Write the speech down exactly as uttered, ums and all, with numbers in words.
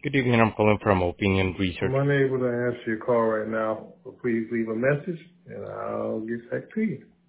Good evening. I'm calling from Opinion Research. I'm unable to answer your call right now, but please leave a message and I'll get back to you.